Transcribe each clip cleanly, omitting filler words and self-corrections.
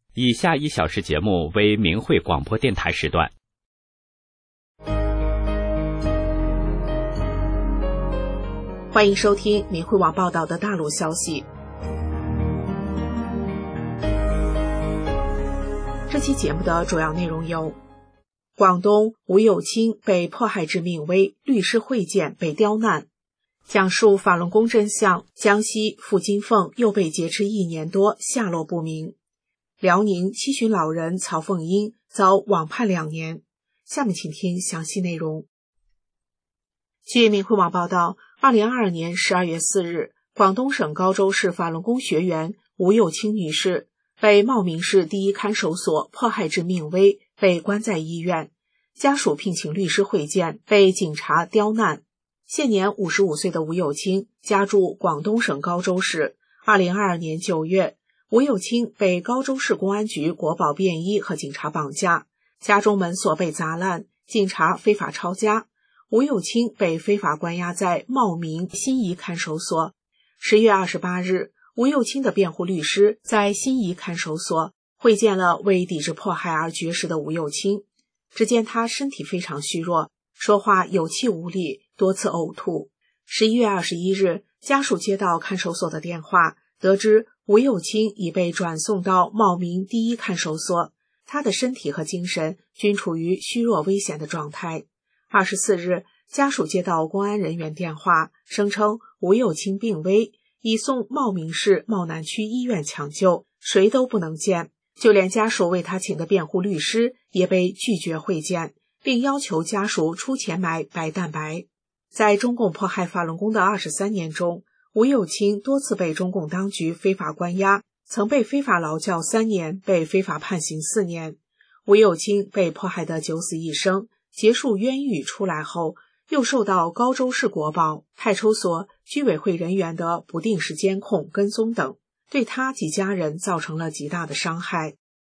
以下1小时节目为明慧广播电台时段。 欢迎收听明慧网报道的大陆消息。这期节目的主要内容有：广东吴有清被迫害致命危，律师会见被刁难；讲述法轮功真相，江西傅金凤又被劫持1年多，下落不明；辽宁七旬老人曹凤英遭网判2年。下面请听详细内容。据明慧网报道，2022年12月4日，广东省高州市法轮功学员吴有清女士被茂名市第一看守所迫害致命危，被关在医院，家属聘请律师会见，被警察刁难。现年55岁的吴有清家住广东省高州市。2022年9月，吴有清被高州市公安局国保便衣和警察绑架，家中门锁被砸烂，警察非法抄家。吴有清被非法关押在茂名新怡看守所。10月28日，吴有清的辩护律师在新怡看守所会见了为抵制迫害而绝食的吴有清。只见他身体非常虚弱，说话有气无力，多次呕吐。11月21日，家属接到看守所的电话，得知吴有清已被转送到茂名第一看守所，他的身体和精神均处于虚弱危险的状态。24日，家属接到公安人员电话，声称吴有清病危，已送茂名市茂南区医院抢救，谁都不能见，就连家属为他请的辩护律师也被拒绝会见，并要求家属出钱买白蛋白。在中共迫害法轮功的23年中，吴有清多次被中共当局非法关押，曾被非法劳教3年，被非法判刑4年。吴有清被迫害得九死一生，结束冤狱出来后，又受到高州市国保、派出所、居委会人员的不定时监控、跟踪等，对他及家人造成了极大的伤害。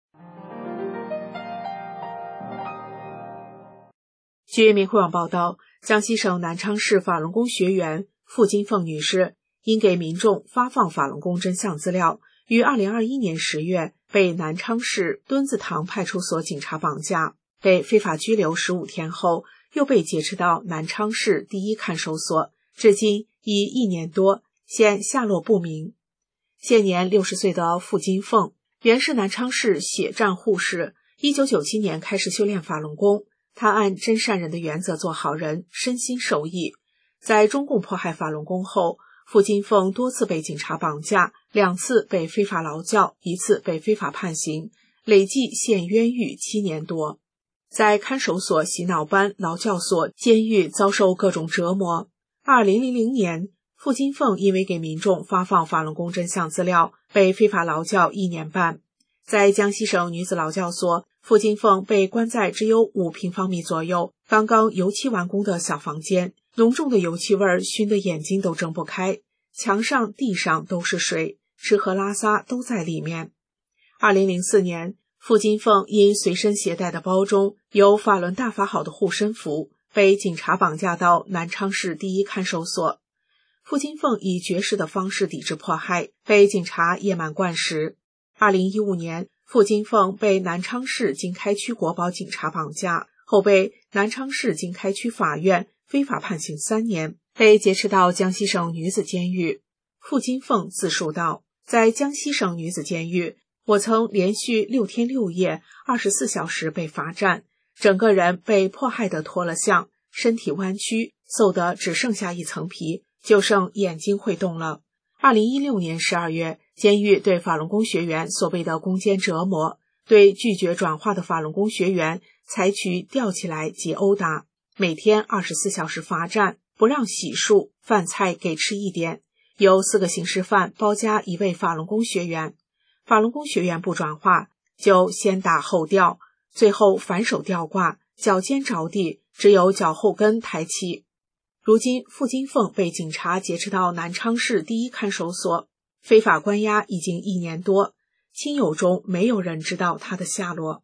据明慧网报道，江西省南昌市法轮功学员傅金凤女士因给民众发放法轮功真相资料，于2021年10月被南昌市墩子塘派出所警察绑架，被非法拘留15天后，又被劫持到南昌市第一看守所，至今已1年多，现下落不明。现年60岁的傅金凤原是南昌市血站护士，1997年开始修炼法轮功。他按真善人的原则做好人，身心受益。在中共迫害法轮功后，傅金凤多次被警察绑架，2次被非法劳教，1次被非法判刑，累计现冤狱7年多。在看守所、洗脑班、劳教所、监狱遭受各种折磨。2000年，傅金凤因为给民众发放法轮功真相资料，被非法劳教1年半。在江西省女子劳教所，傅金凤被关在只有5平方米左右、刚刚油漆完工的小房间，浓重的油漆味熏得眼睛都睁不开，墙上、地上都是水，吃喝拉撒都在里面。2004年，傅金凤因随身携带的包中有法轮大法好的护身符，被警察绑架到南昌市第一看守所。傅金凤以绝食的方式抵制迫害，被警察夜满灌食。2015年，傅金凤被南昌市经开区国保警察绑架，后被南昌市经开区法院非法判刑3年，被劫持到江西省女子监狱。傅金凤自述道，在江西省女子监狱，我曾连续6天6夜24小时被罚站，整个人被迫害得脱了相，身体弯曲，瘦得只剩下一层皮，就剩眼睛会动了。2016年12月，监狱对法轮功学员所谓的攻坚折磨，对拒绝转化的法轮功学员采取吊起来及殴打，每天24小时罚站，不让洗漱，饭菜给吃1点，由4个刑事犯包夹1位法轮功学员。法轮功学员不转化，就先打后吊，最后反手吊挂，脚尖着地，只有脚后跟抬起。如今傅金凤被警察劫持到南昌市第一看守所，非法关押已经1年多，亲友中没有人知道他的下落。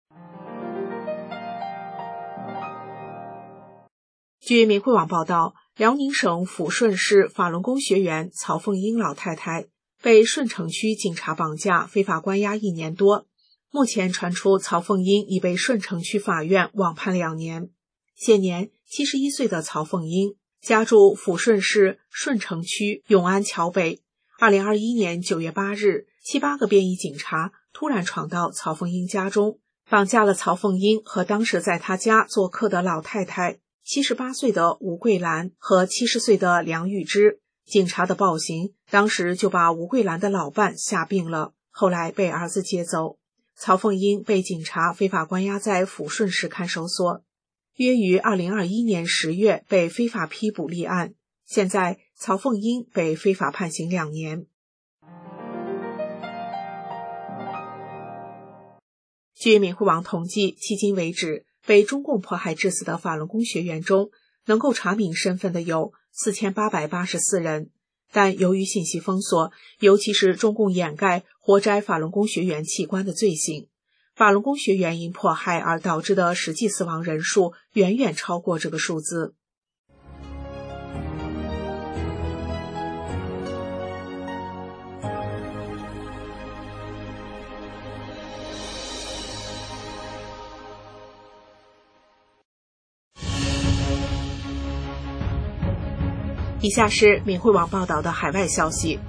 据明慧网报道，辽宁省抚顺市法轮功学员曹凤英老太太被顺城区警察绑架非法关押1年多， 目前传出曹凤英已被顺城区法院网判2年。现年71岁的曹凤英家住抚顺市顺城区永安桥北。2021年9月8日，7、8个便衣警察突然闯到曹凤英家中，绑架了曹凤英和当时在他家做客的老太太78岁的吴桂兰和70岁的梁玉芝。警察的暴行当时就把吴桂兰的老伴吓病了，后来被儿子接走。曹凤英被警察非法关押在抚顺市看守所，约于2021年10月被非法批捕立案。现在曹凤英被非法判刑2年。据明慧网统计，迄今为止被中共迫害致死的法轮功学员中，能够查明身份的有4884人，但由于信息封锁，尤其是中共掩盖活摘法轮功学员器官的罪行，法轮功学员因迫害而导致的实际死亡人数远远超过这个数字。以下是明慧网报道的海外消息，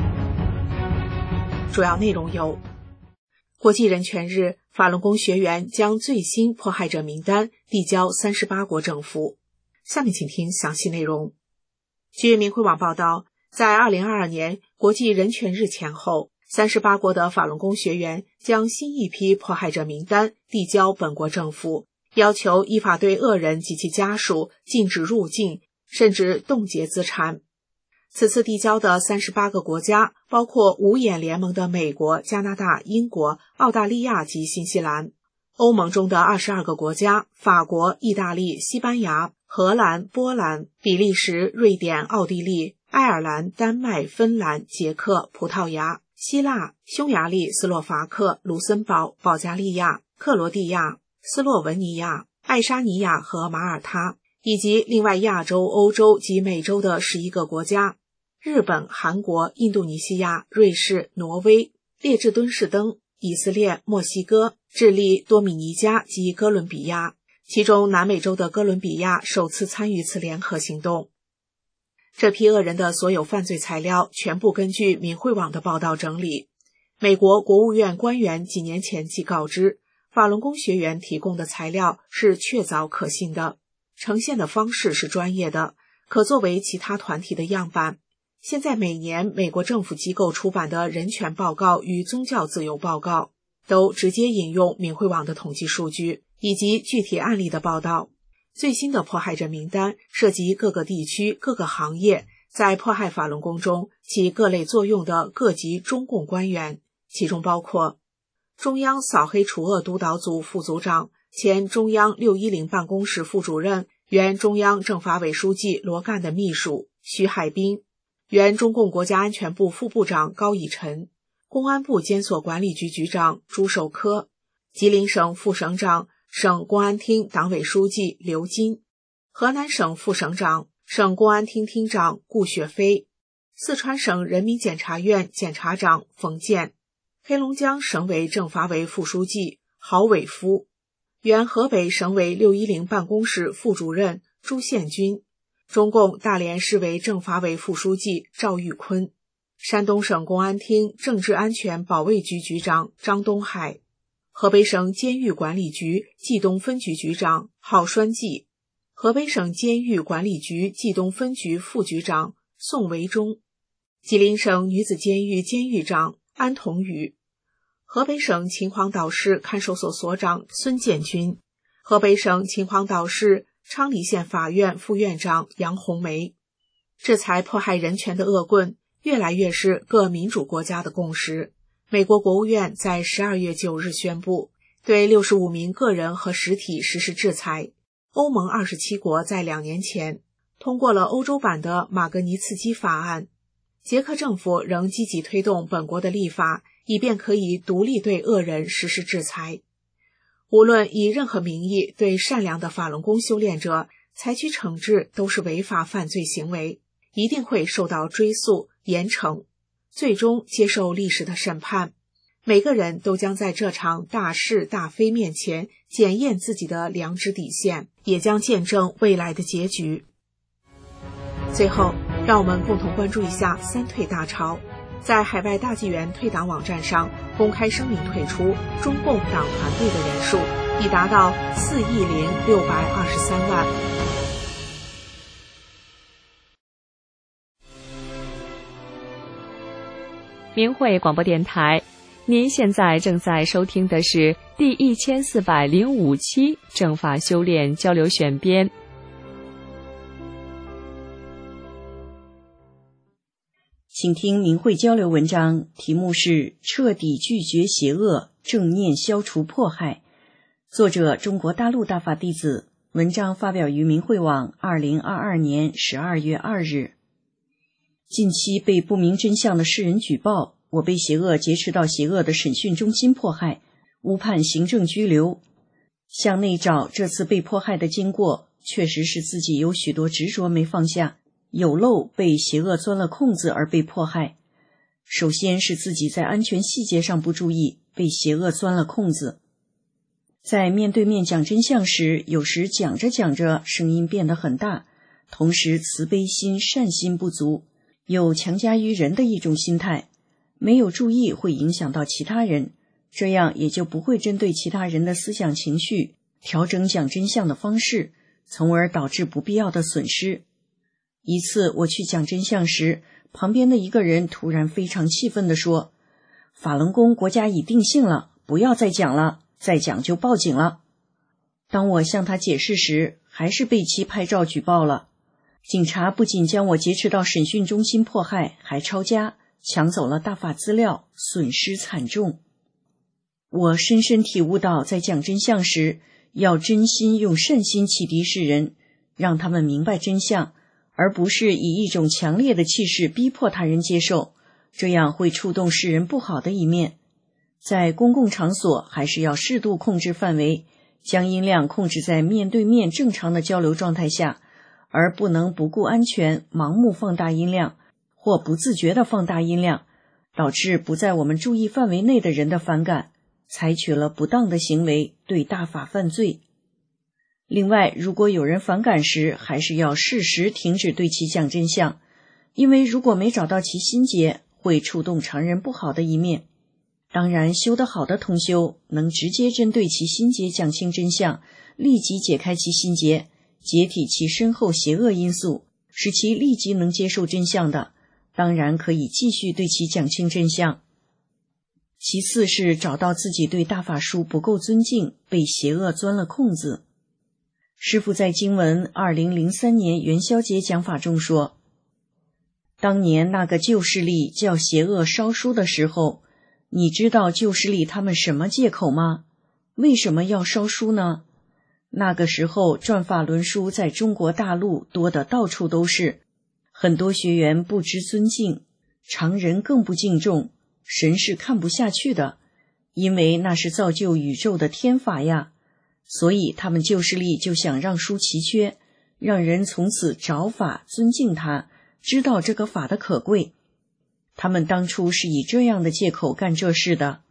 主要内容有：国际人权日，法轮功学员将最新迫害者名单递交38国政府。下面请听详细内容。据明慧网报道，在2022年国际人权日前后，38国的法轮功学员将新一批迫害者名单递交本国政府，要求依法对恶人及其家属禁止入境，甚至冻结资产。此次递交的38个国家包括五眼联盟的美国、加拿大、英国、澳大利亚及新西兰，欧盟中的22个国家，法国、意大利、西班牙、荷兰、波兰、比利时、瑞典、奥地利、爱尔兰、丹麦、芬兰、捷克、葡萄牙、希腊、匈牙利、斯洛伐克、卢森堡、保加利亚、克罗地亚、斯洛文尼亚、爱沙尼亚和马耳他，以及另外亚洲、欧洲及美洲的11个国家，日本、韩国、印度尼西亚、瑞士、挪威、列支敦士登、以色列、墨西哥、智利、多米尼加及哥伦比亚，其中南美洲的哥伦比亚首次参与此联合行动。这批恶人的所有犯罪材料全部根据明慧网的报道整理。美国国务院官员几年前即告知，法轮功学员提供的材料是确凿可信的，呈现的方式是专业的，可作为其他团体的样板。现在每年美国政府机构出版的人权报告与宗教自由报告都直接引用明慧网的统计数据以及具体案例的报道。最新的迫害者名单涉及各个地区、各个行业在迫害法轮功中起各类作用的各级中共官员，其中包括中央扫黑除恶督导组副组长、前中央610办公室副主任、原中央政法委书记罗干的秘书徐海滨，原中共国家安全部副部长高以晨，公安部监所管理局局长朱守科，吉林省副省长、省公安厅党委书记刘金，河南省副省长、省公安厅厅长顾雪飞，四川省人民检察院检察长冯健，黑龙江省委政法委副书记郝伟夫，原河北省委610办公室副主任朱宪军，中共大连市委政法委副书记赵玉坤，山东省公安厅政治安全保卫局局长张东海，河北省监狱管理局冀东分局局长郝栓记，河北省监狱管理局冀东分局副局长宋维忠，吉林省女子监狱监狱长安同宇，河北省秦皇岛市看守所所长孙建军，河北省秦皇岛市昌黎县法院副院长杨红梅。制裁迫害人权的恶棍越来越是各民主国家的共识。美国国务院在12月9日宣布，对65名个人和实体实施制裁。欧盟27国在2年前通过了欧洲版的马格尼茨基法案。捷克政府仍积极推动本国的立法，以便可以独立对恶人实施制裁。无论以任何名义对善良的法轮功修炼者采取惩治，都是违法犯罪行为，一定会受到追诉、严惩，最终接受历史的审判。 每个人都将在这场大是大非面前检验自己的良知底线，也将见证未来的结局。最后，让我们共同关注一下三退大潮。在海外大纪元退党网站上公开声明退出中共党团队的人数已达到4.623亿。 明慧广播电台，您现在正在收听的是第1405期政法修炼交流选编。 请听明慧交流文章，题目是彻底拒绝邪恶，正念消除迫害，作者中国大陆大法弟子，文章发表于明慧网2022年12月2日。近期被不明真相的世人举报，我被邪恶劫持到邪恶的审讯中心迫害，误判行政拘留。向内找这次被迫害的经过，确实是自己有许多执着没放下，有漏被邪恶钻了空子而被迫害。首先是自己在安全细节上不注意，被邪恶钻了空子。在面对面讲真相时，有时讲着讲着声音变得很大，同时慈悲心善心不足，有强加于人的一种心态，没有注意会影响到其他人，这样也就不会针对其他人的思想情绪调整讲真相的方式，从而导致不必要的损失。一次我去讲真相时，旁边的一个人突然非常气愤地说，法轮功国家已定性了，不要再讲了，再讲就报警了。当我向他解释时，还是被其拍照举报了。警察不仅将我劫持到审讯中心迫害，还抄家，抢走了大法资料，损失惨重。我深深体悟到，在讲真相时，要真心用善心启迪世人，让他们明白真相，而不是以一种强烈的气势逼迫他人接受，这样会触动世人不好的一面。在公共场所还是要适度控制范围，将音量控制在面对面正常的交流状态下，而不能不顾安全盲目放大音量，或不自觉地放大音量，导致不在我们注意范围内的人的反感，采取了不当的行为，对大法犯罪。另外，如果有人反感时，还是要适时停止对其讲真相，因为如果没找到其心结，会触动常人不好的一面。当然，修得好的同修能直接针对其心结讲清真相，立即解开其心结，解体其身后邪恶因素，使其立即能接受真相的，当然可以继续对其讲清真相。其次是找到自己对大法书不够尊敬，被邪恶钻了空子。师父在经文2003年元宵节讲法中说，当年那个旧势力叫邪恶烧书的时候，你知道旧势力他们什么借口吗？为什么要烧书呢？那个时候转法轮书在中国大陆多得到处都是，很多学员不知尊敬，常人更不敬重，神是看不下去的，因为那是造就宇宙的天法呀。所以他们旧势力就想让书奇缺，让人从此找法尊敬它，知道这个法的可贵。他们当初是以这样的借口干这事的。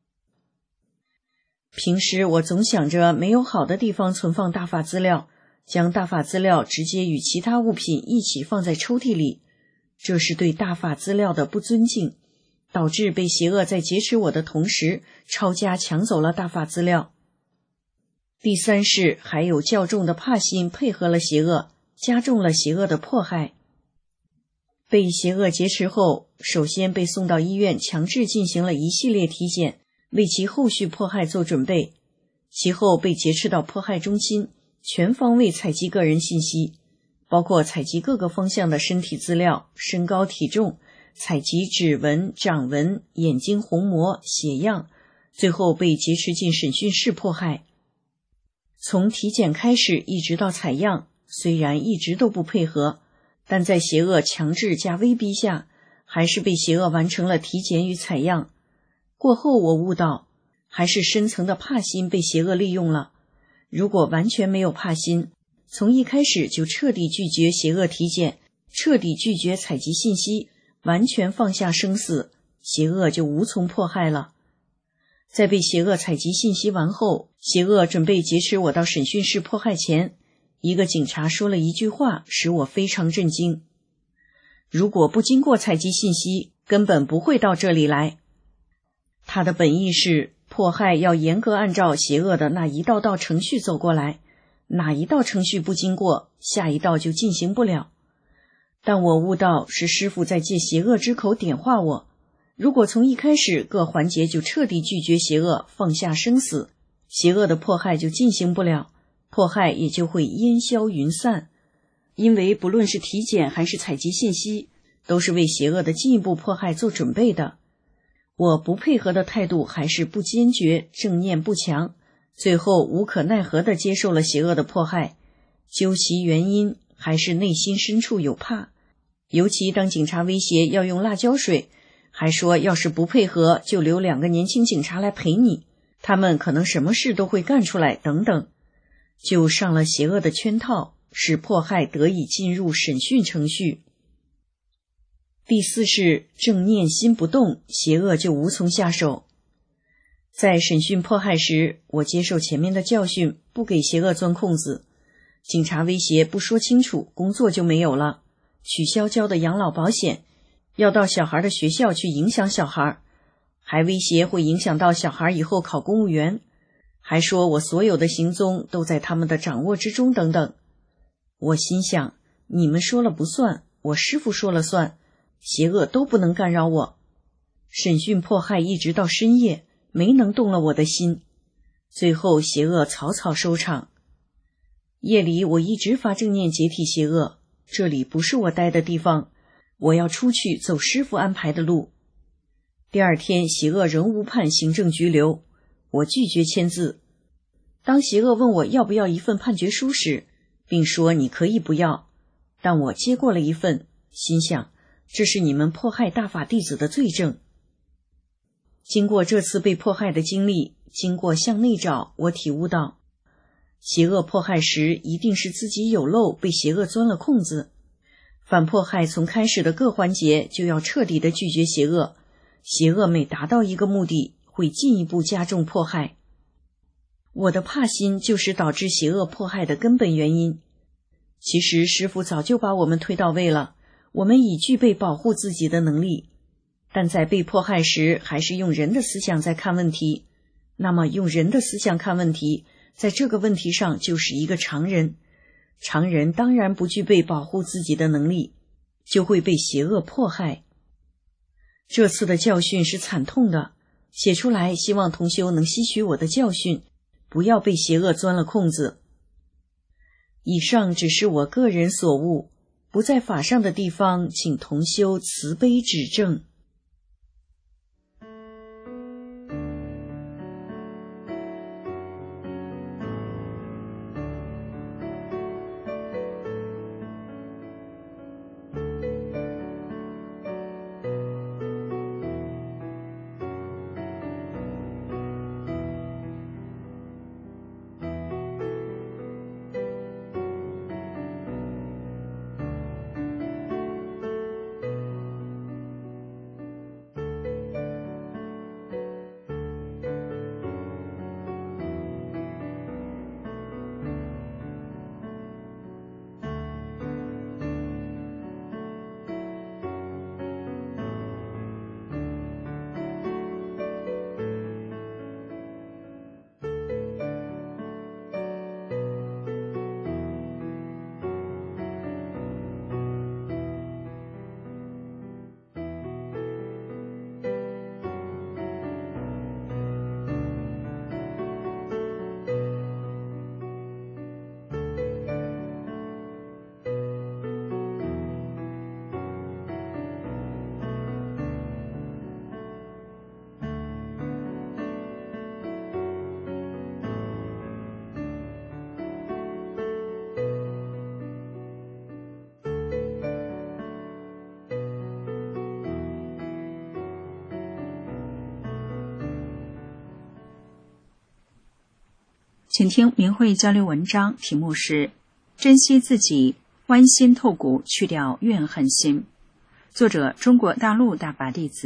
平时我总想着没有好的地方存放大法资料，将大法资料直接与其他物品一起放在抽屉里，这是对大法资料的不尊敬，导致被邪恶在劫持我的同时，抄家抢走了大法资料。第三是还有较重的怕心配合了邪恶，加重了邪恶的迫害。被邪恶劫持后，首先被送到医院强制进行了一系列体检，为其后续迫害做准备。其后被劫持到迫害中心，全方位采集个人信息，包括采集各个方向的身体资料、身高体重，采集指纹、掌纹、眼睛虹膜、血样，最后被劫持进审讯室迫害。从体检开始一直到采样，虽然一直都不配合，但在邪恶强制加威逼下，还是被邪恶完成了体检与采样。过后我悟到，还是深层的怕心被邪恶利用了。如果完全没有怕心，从一开始就彻底拒绝邪恶体检，彻底拒绝采集信息，完全放下生死，邪恶就无从迫害了。 在被邪恶采集信息完后，邪恶准备劫持我到审讯室迫害前，一个警察说了一句话，使我非常震惊。如果不经过采集信息，根本不会到这里来。他的本意是，迫害要严格按照邪恶的那一道道程序走过来，哪一道程序不经过，下一道就进行不了。但我悟到是师父在借邪恶之口点化我，如果从一开始各环节就彻底拒绝邪恶，放下生死，邪恶的迫害就进行不了，迫害也就会烟消云散。因为不论是体检还是采集信息，都是为邪恶的进一步迫害做准备的。我不配合的态度还是不坚决，正念不强，最后无可奈何地接受了邪恶的迫害。究其原因，还是内心深处有怕。尤其当警察威胁要用辣椒水，还说要是不配合就留2个年轻警察来陪你，他们可能什么事都会干出来等等，就上了邪恶的圈套，使迫害得以进入审讯程序。第4是正念心不动，邪恶就无从下手。在审讯迫害时，我接受前面的教训，不给邪恶钻空子。警察威胁不说清楚，工作就没有了，取消交的养老保险，要到小孩的学校去影响小孩，还威胁会影响到小孩以后考公务员，还说我所有的行踪都在他们的掌握之中等等。我心想，你们说了不算，我师父说了算，邪恶都不能干扰我。审讯迫害一直到深夜，没能动了我的心，最后邪恶草草收场。夜里我一直发正念解体邪恶，这里不是我待的地方，我要出去走师父安排的路。第2天，邪恶仍无判行政拘留，我拒绝签字。当邪恶问我要不要一份判决书时，并说你可以不要，但我接过了一份，心想这是你们迫害大法弟子的罪证。经过这次被迫害的经历，经过向内找，我体悟到邪恶迫害时一定是自己有漏，被邪恶钻了空子。反迫害从开始的各环节就要彻底的拒绝邪恶，邪恶每达到一个目的，会进一步加重迫害。我的怕心就是导致邪恶迫害的根本原因。其实师父早就把我们推到位了，我们已具备保护自己的能力，但在被迫害时还是用人的思想在看问题。那么用人的思想看问题，在这个问题上就是一个常人。常人当然不具备保护自己的能力，就会被邪恶迫害。这次的教训是惨痛的，写出来希望同修能吸取我的教训，不要被邪恶钻了空子。以上只是我个人所悟，不在法上的地方，请同修慈悲指正。 请听明慧交流文章，题目是珍惜自己，剜心透骨，去掉怨恨心。作者中国大陆大法弟子，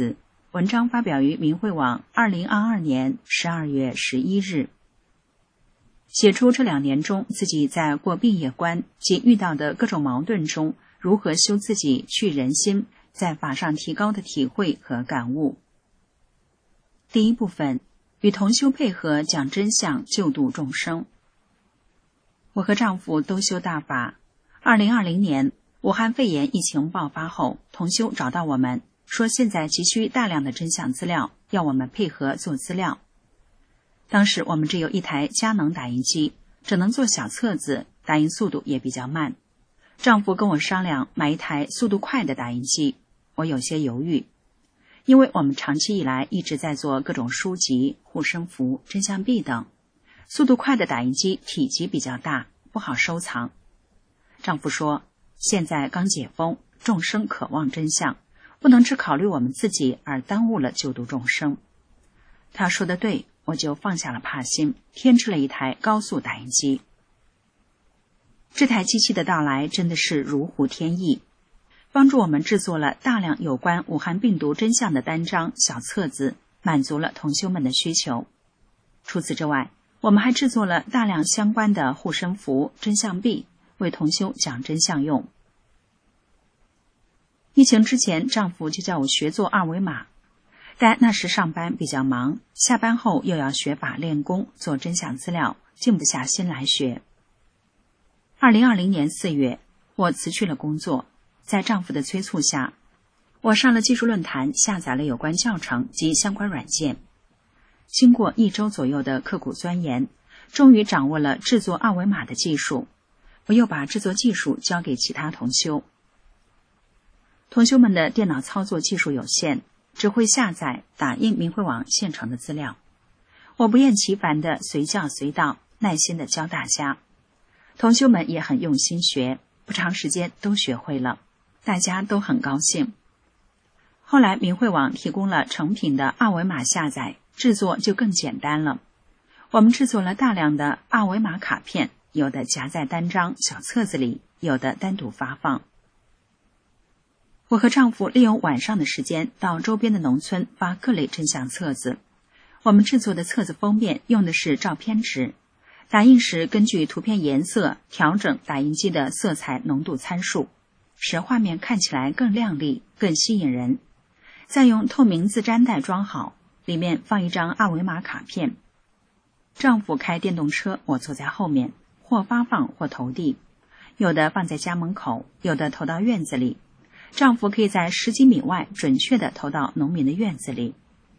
文章发表于明慧网2022年12月11日。写出这2年中自己在过毕业关及遇到的各种矛盾中，如何修自己去人心，在法上提高的体会和感悟。第一部分，与同修配合讲真相，救度众生。我和丈夫都修大法。2020年武汉肺炎疫情爆发后，同修找到我们，说现在急需大量的真相资料，要我们配合做资料。当时我们只有一台佳能打印机，只能做小册子，打印速度也比较慢。丈夫跟我商量买一台速度快的打印机，我有些犹豫，因为我们长期以来一直在做各种书籍、护身符、真相币等，速度快的打印机体积比较大，不好收藏。丈夫说，现在刚解封，众生渴望真相，不能只考虑我们自己而耽误了救度众生。他说的对，我就放下了怕心，添置了一台高速打印机。这台机器的到来真的是如虎添翼，帮助我们制作了大量有关武汉病毒真相的单张、小册子，满足了同修们的需求。除此之外，我们还制作了大量相关的护身符、真相币，为同修讲真相用。疫情之前，丈夫就叫我学做二维码，但那时上班比较忙，下班后又要学法练功，做真相资料，静不下心来学。2020年4月，我辞去了工作，在丈夫的催促下，我上了技术论坛，下载了有关教程及相关软件。经过1周左右的刻苦钻研，终于掌握了制作二维码的技术。我又把制作技术交给其他同修。同修们的电脑操作技术有限，只会下载、打印明慧网现成的资料。我不厌其烦地随叫随到，耐心地教大家。同修们也很用心学，不长时间都学会了，大家都很高兴。后来明慧网提供了成品的二维码下载，制作就更简单了。我们制作了大量的二维码卡片，有的夹在单张、小册子里，有的单独发放。我和丈夫利用晚上的时间到周边的农村发各类真相册子。我们制作的册子封面用的是照片纸，打印时根据图片颜色调整打印机的色彩浓度参数，使画面看起来更亮丽、更吸引人。再用透明自粘袋装好，里面放一张二维码卡片。丈夫开电动车，我坐在后面，或发放或投递，有的放在家门口，有的投到院子里。丈夫可以在10几米外准确地投到农民的院子里。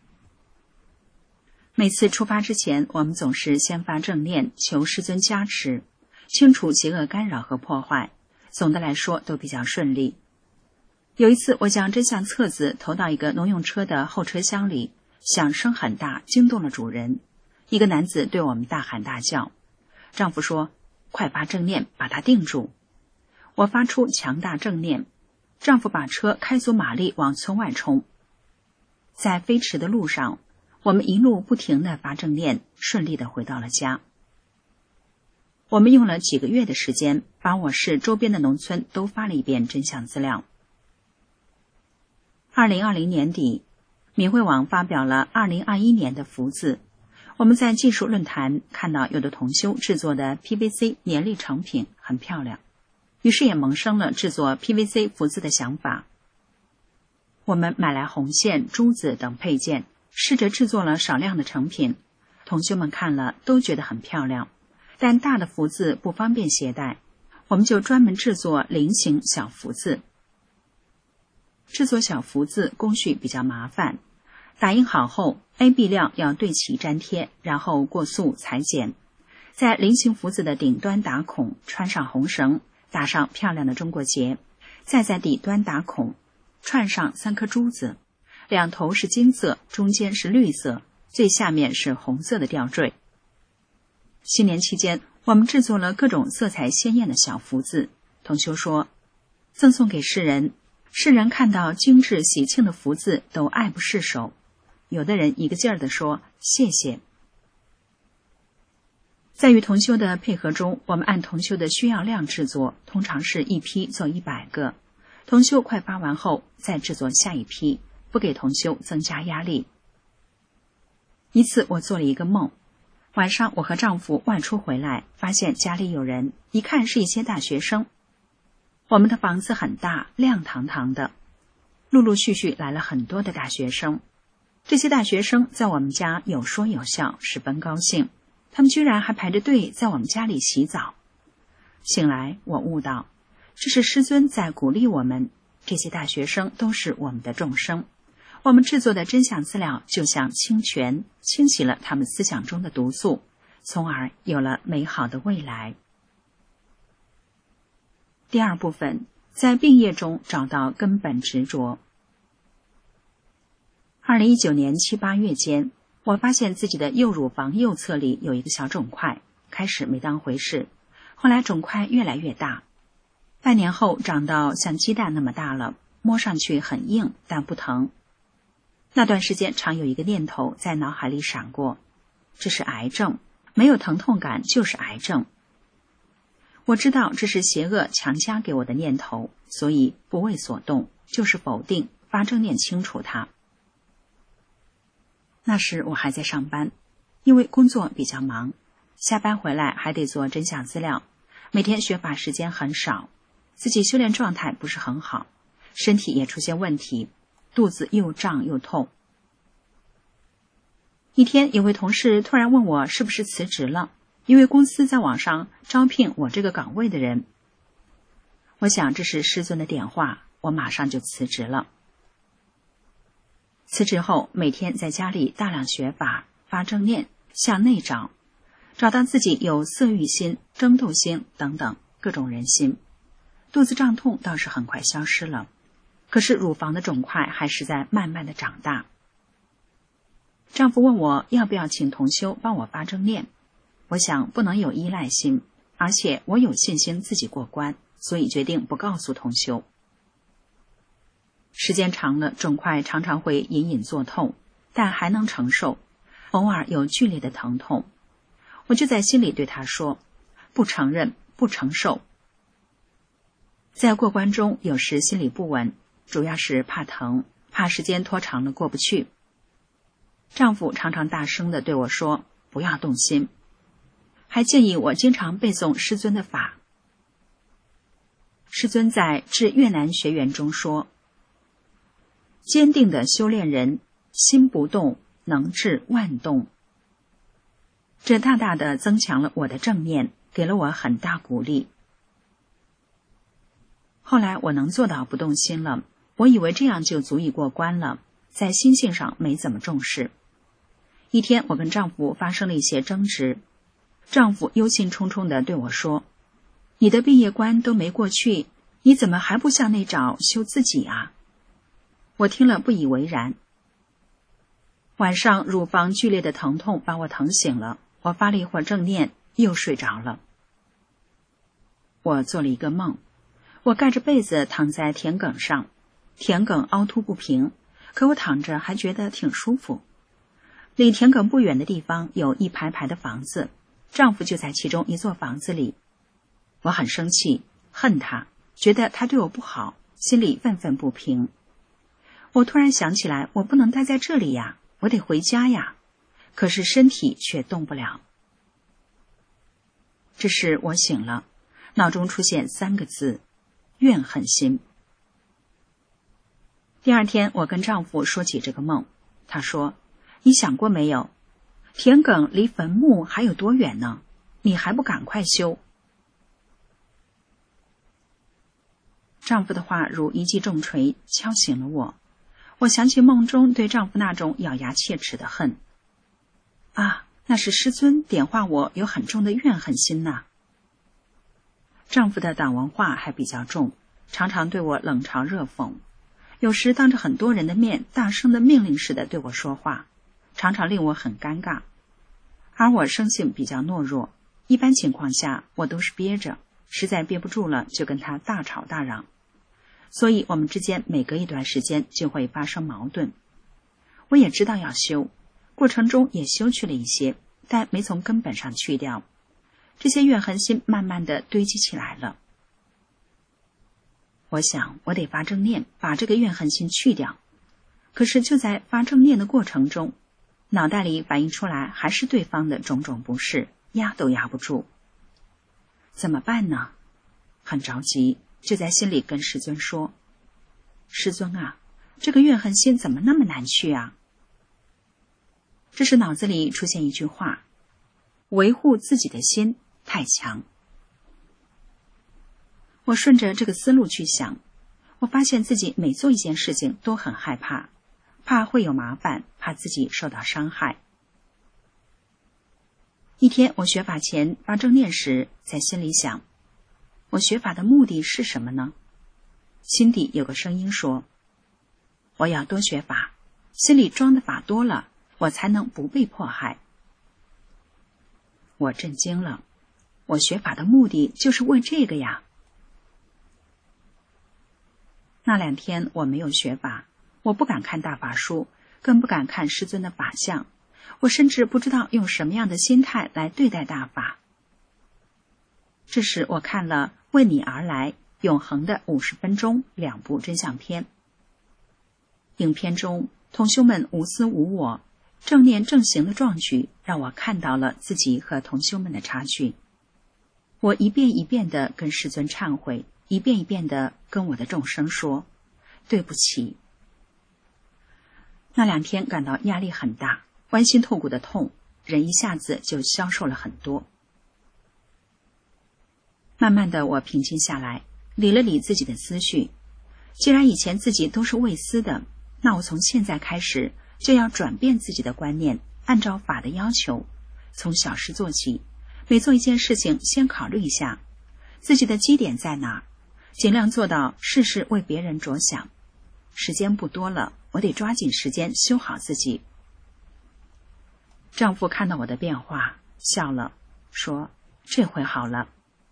每次出发之前，我们总是先发正念，求师尊加持，清除邪恶干扰和破坏，总的来说都比较顺利。有一次，我将真相册子投到一个农用车的后车厢里，响声很大，惊动了主人。一个男子对我们大喊大叫，丈夫说，快发正念，把它定住。我发出强大正念，丈夫把车开足马力往村外冲。在飞驰的路上，我们一路不停地发正念，顺利地回到了家。我们用了几个月的时间，把我市周边的农村都发了一遍真相资料。2020年底，明慧网发表了2021年的福字。我们在技术论坛看到有的同修制作的 PVC 年历成品很漂亮，于是也萌生了制作 PVC 福字的想法。我们买来红线、珠子等配件，试着制作了少量的成品。同修们看了都觉得很漂亮，但大的福字不方便携带，我们就专门制作菱形小福字。制作小福字工序比较麻烦，打印好后 AB 料要对齐粘贴，然后过塑裁剪，在菱形福字的顶端打孔，穿上红绳，打上漂亮的中国结，再在底端打孔，串上3颗珠子，两头是金色，中间是绿色，最下面是红色的吊坠。新年期间，我们制作了各种色彩鲜艳的小福字，同修说，赠送给世人，世人看到精致喜庆的福字都爱不释手。有的人一个劲儿地说谢谢。在与同修的配合中，我们按同修的需要量制作，通常是一批做100个。同修快发完后，再制作下一批， 不给同修增加压力。一次我做了一个梦，晚上我和丈夫外出回来，发现家里有人，一看是一些大学生。我们的房子很大，亮堂堂的，陆陆续续来了很多的大学生。这些大学生在我们家有说有笑，十分高兴，他们居然还排着队在我们家里洗澡。醒来我悟到，这是师尊在鼓励我们，这些大学生都是我们的众生，我们制作的真相资料就像清泉，清洗了他们思想中的毒素，从而有了美好的未来。第二部分，在病业中找到根本执着。2019年7、8月间，我发现自己的右乳房右侧里有一个小肿块，开始没当回事，后来肿块越来越大，半年后长到像鸡蛋那么大了，摸上去很硬，但不疼。那段时间常有一个念头在脑海里闪过，这是癌症，没有疼痛感就是癌症。我知道这是邪恶强加给我的念头，所以不为所动，就是否定，发正念清除它。那时我还在上班，因为工作比较忙，下班回来还得做真相资料，每天学法时间很少，自己修炼状态不是很好，身体也出现问题，肚子又胀又痛。一天有位同事突然问我是不是辞职了，因为公司在网上招聘我这个岗位的人。我想这是师尊的点化，我马上就辞职了。辞职后每天在家里大量学法，发正念，向内找到自己有色欲心、争斗心等等各种人心。肚子胀痛倒是很快消失了，可是乳房的肿块还是在慢慢的长大。丈夫问我要不要请同修帮我发正念，我想不能有依赖心，而且我有信心自己过关，所以决定不告诉同修。时间长了，肿块常常会隐隐作痛，但还能承受，偶尔有剧烈的疼痛。我就在心里对他说，不承认，不承受。在过关中有时心里不稳，主要是怕疼，怕时间拖长了过不去。丈夫常常大声地对我说，不要动心，还建议我经常背诵师尊的法。师尊在致越南学员中说，坚定的修炼人，心不动，能治万动。这大大的增强了我的正念，给了我很大鼓励。后来我能做到不动心了，我以为这样就足以过关了，在心性上没怎么重视。一天我跟丈夫发生了一些争执，丈夫忧心忡忡地对我说，你的毕业关都没过去，你怎么还不向内找修自己啊？我听了不以为然。晚上乳房剧烈的疼痛把我疼醒了，我发了一会儿正念，又睡着了。我做了一个梦，我盖着被子躺在田埂上，田埂凹凸不平，可我躺着还觉得挺舒服。离田埂不远的地方有一排排的房子，丈夫就在其中一座房子里。我很生气，恨他，觉得他对我不好，心里愤愤不平。我突然想起来，我不能待在这里呀，我得回家呀，可是身体却动不了。这时我醒了，脑中出现3个字，怨恨心。第二天我跟丈夫说起这个梦，他说，你想过没有，田埂离坟墓还有多远呢？你还不赶快修？丈夫的话如一记重锤，敲醒了我。我想起梦中对丈夫那种咬牙切齿的恨。啊，那是师尊点化我有很重的怨恨心呐。丈夫的党文化还比较重，常常对我冷嘲热讽，有时当着很多人的面大声的命令似的对我说话，常常令我很尴尬。而我生性比较懦弱，一般情况下我都是憋着，实在憋不住了就跟他大吵大嚷，所以我们之间每隔一段时间就会发生矛盾。我也知道要修，过程中也修去了一些，但没从根本上去掉，这些怨恨心慢慢的堆积起来了。我想我得发正念，把这个怨恨心去掉。 可是就在发正念的过程中，脑袋里反映出来还是对方的种种不是，压都压不住。怎么办呢？很着急，就在心里跟师尊说：师尊啊，这个怨恨心怎么那么难去啊？这时脑子里出现一句话：维护自己的心太强。我顺着这个思路去想，我发现自己每做一件事情都很害怕，怕会有麻烦，怕自己受到伤害。一天我学法前发正念时，在心里想，我学法的目的是什么呢？心底有个声音说，我要多学法，心里装的法多了，我才能不被迫害。我震惊了，我学法的目的就是为这个呀。那2天我没有学法，我不敢看大法书，更不敢看师尊的法相，我甚至不知道用什么样的心态来对待大法。这时我看了《为你而来：永恒的50分钟》2部真相片。影片中同修们无私无我、正念正行的壮举，让我看到了自己和同修们的差距。我一遍一遍地跟师尊忏悔，一遍一遍地跟我的众生说对不起。那2天感到压力很大，剜心透骨的痛，人一下子就消瘦了很多。慢慢的我平静下来，理了理自己的思绪。既然以前自己都是未思的，那我从现在开始就要转变自己的观念，按照法的要求，从小事做起，每做一件事情先考虑一下自己的基点在哪，尽量做到事事为别人着想。时间不多了，我得抓紧时间修好自己。丈夫看到我的变化，笑了，说：这回好了。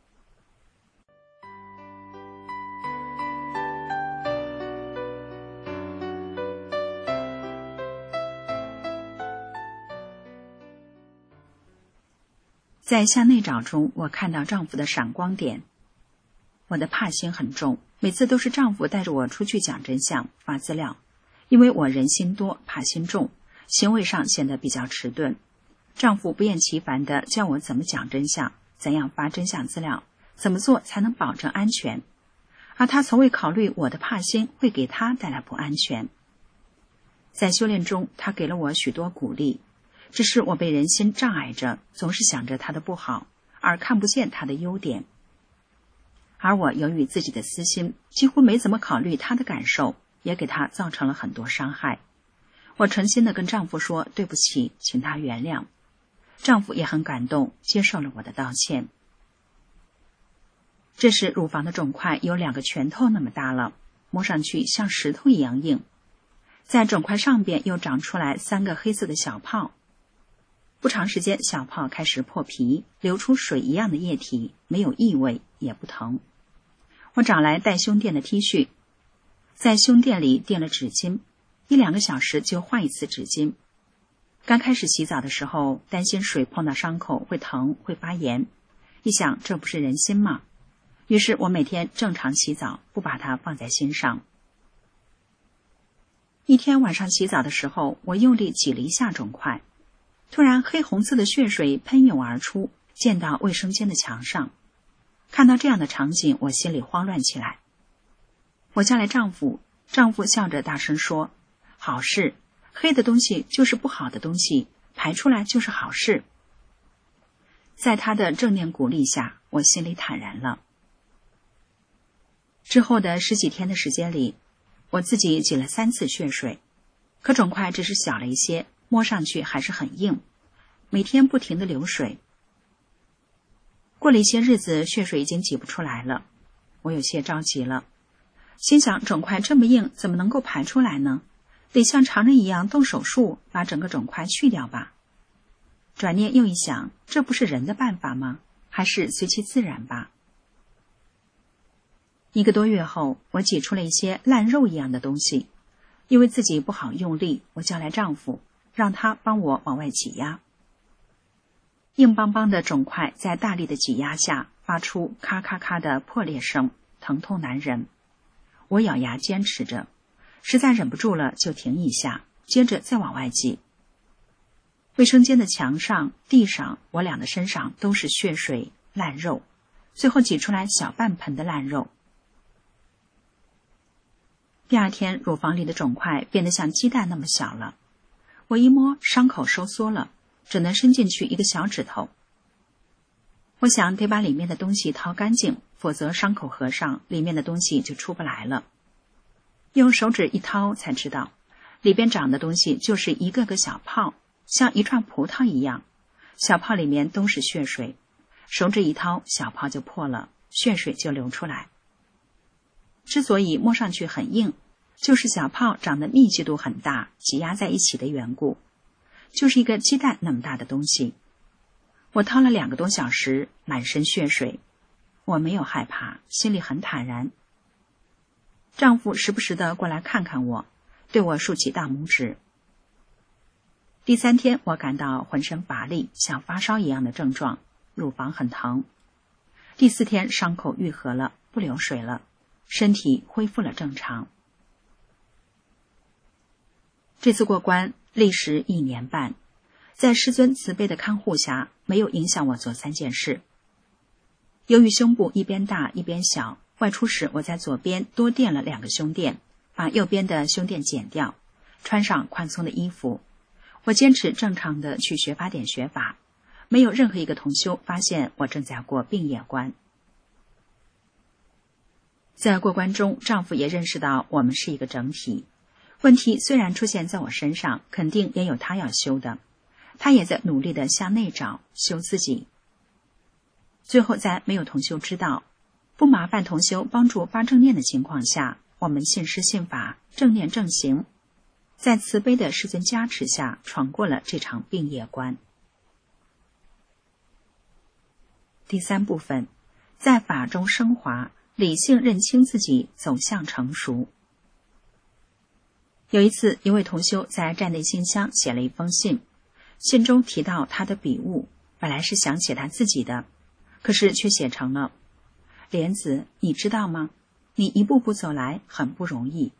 在向内找中，我看到丈夫的闪光点。我的怕心很重，每次都是丈夫带着我出去讲真相、发资料，因为我人心多，怕心重，行为上显得比较迟钝。丈夫不厌其烦地教我怎么讲真相，怎样发真相资料，怎么做才能保证安全，而他从未考虑我的怕心会给他带来不安全。在修炼中，他给了我许多鼓励，只是我被人心障碍着，总是想着他的不好，而看不见他的优点。而我由于自己的私心，几乎没怎么考虑他的感受，也给他造成了很多伤害。我诚心地跟丈夫说对不起，请他原谅。丈夫也很感动，接受了我的道歉。这时乳房的肿块有2个拳头那么大了，摸上去像石头一样硬。在肿块上边又长出来3个黑色的小泡。不长时间，小泡开始破皮，流出水一样的液体，没有异味，也不疼。我找来带胸垫的 T 恤，在胸垫里垫了纸巾，1-2个小时就换一次纸巾。刚开始洗澡的时候，担心水碰到伤口会疼会发炎，一想这不是人心吗？于是我每天正常洗澡，不把它放在心上。一天晚上洗澡的时候，我用力挤了一下肿块，突然黑红色的血水喷涌而出，溅到卫生间的墙上。看到这样的场景，我心里慌乱起来。我叫来丈夫，丈夫笑着大声说：好事，黑的东西就是不好的东西，排出来就是好事。在他的正念鼓励下，我心里坦然了。之后的10几天的时间里，我自己挤了3次血水，可肿块只是小了一些，摸上去还是很硬，每天不停地流水。过了一些日子，血水已经挤不出来了，我有些着急了，心想肿块这么硬，怎么能够排出来呢？得像常人一样动手术，把整个肿块去掉吧。转念又一想，这不是人的办法吗？还是随其自然吧。1个多月后，我挤出了一些烂肉一样的东西，因为自己不好用力，我叫来丈夫，让他帮我往外挤压。硬邦邦的肿块在大力的挤压下发出咔咔咔的破裂声，疼痛难忍。我咬牙坚持着， 实在忍不住了就停一下，接着再往外挤。卫生间的墙上、地上，我俩的身上都是血水、烂肉，最后挤出来小半盆的烂肉。第二天，乳房里的肿块变得像鸡蛋那么小了，我一摸，伤口收缩了，只能伸进去一个小指头。我想得把里面的东西掏干净，否则伤口合上，里面的东西就出不来了。用手指一掏才知道，里边长的东西就是一个个小泡，像一串葡萄一样，小泡里面都是血水，手指一掏，小泡就破了，血水就流出来。之所以摸上去很硬，就是小泡长得密集度很大，挤压在一起的缘故，就是一个鸡蛋那么大的东西。我掏了2个多小时，满身血水，我没有害怕，心里很坦然。丈夫时不时地过来看看我，对我竖起大拇指。第3天，我感到浑身乏力，像发烧一样的症状，乳房很疼。第4天，伤口愈合了，不流水了，身体恢复了正常。这次过关历时1年半，在师尊慈悲的看护下，没有影响我做3件事。由于胸部一边大一边小，外出时我在左边多垫了2个胸垫，把右边的胸垫剪掉，穿上宽松的衣服。我坚持正常的去学法典学法，没有任何一个同修发现我正在过病业关。在过关中，丈夫也认识到我们是一个整体，问题虽然出现在我身上，肯定也有他要修的，他也在努力地向内找，修自己。最后在没有同修知道，不麻烦同修帮助发正念的情况下，我们信师信法，正念正行，在慈悲的师尊加持下，闯过了这场病业关。第3部分，在法中升华，理性认清自己，走向成熟。有一次，一位同修在站内信箱写了一封信，信中提到他的笔误，本来是想写他自己的，可是却写成了：莲子，你知道吗？你一步步走来很不容易。